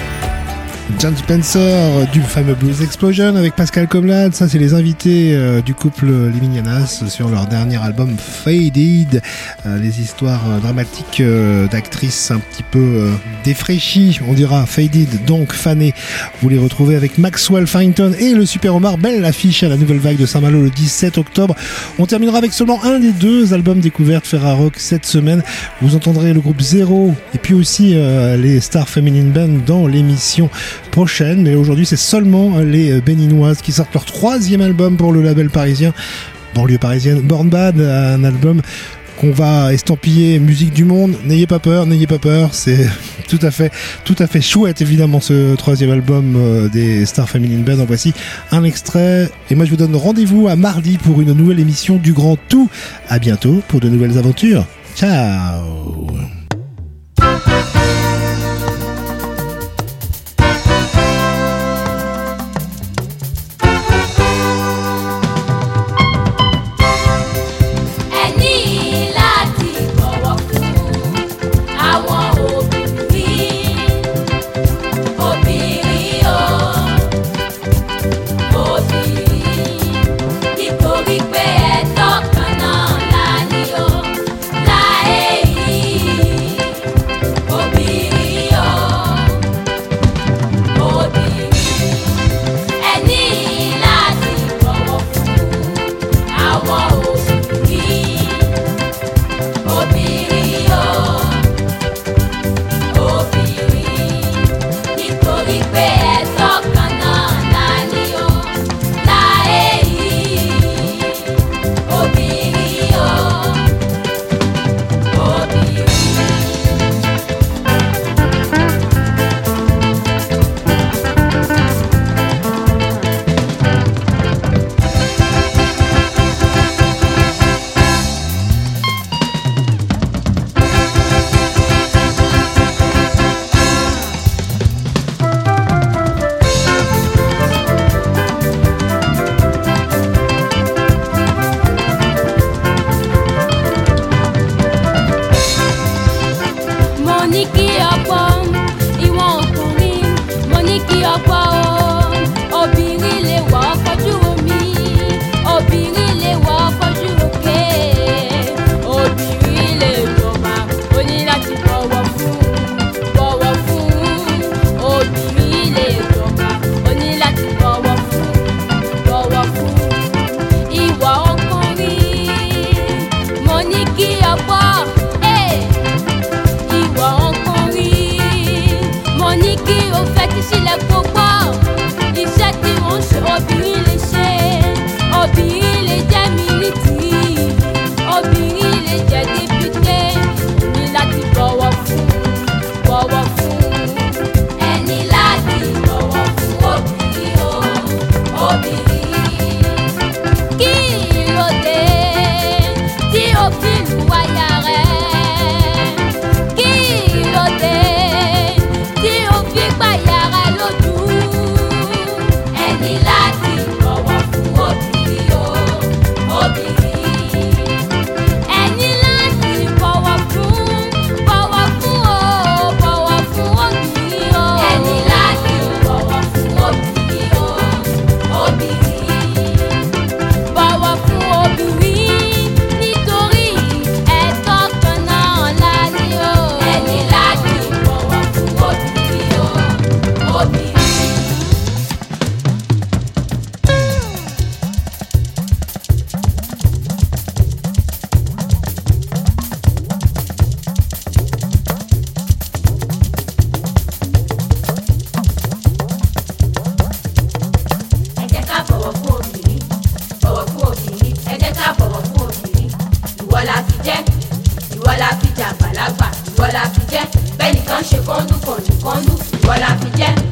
Jon Spencer du fameux Blues Explosion avec Pascal Comlade, ça c'est les invités euh, du couple Les Mignonas sur leur dernier album Faded, euh, les histoires euh, dramatiques euh, d'actrices un petit peu euh, défraîchies, on dira Faded, donc fanées. Vous les retrouvez avec Maxwell Farrington et le Super Omar, belle affiche à la Nouvelle Vague de Saint-Malo le dix-sept octobre. On terminera avec seulement un des deux albums découvertes Ferrarock cette semaine. Vous entendrez le groupe Zero et puis aussi euh, les Star Feminine Band dans l'émission prochaine, mais aujourd'hui c'est seulement les Béninoises qui sortent leur troisième album pour le label parisien, banlieue parisienne, Born Bad, un album qu'on va estampiller musique du monde. N'ayez pas peur, n'ayez pas peur, c'est tout à fait, tout à fait chouette évidemment ce troisième album des Star Feminine Band. En voici un extrait et moi je vous donne rendez-vous à mardi pour une nouvelle émission du Grand Tout. À bientôt pour de nouvelles aventures. Ciao. ìwọ la fi jẹ́ ìwọ la fi jẹ́ àgbàlagbà ìwọ la fi jẹ́ bẹ́ẹ̀. wọ́n ṣe kọ́ńdú kọ̀ǹdù kọ́ńdú ìwọ la fi jẹ́.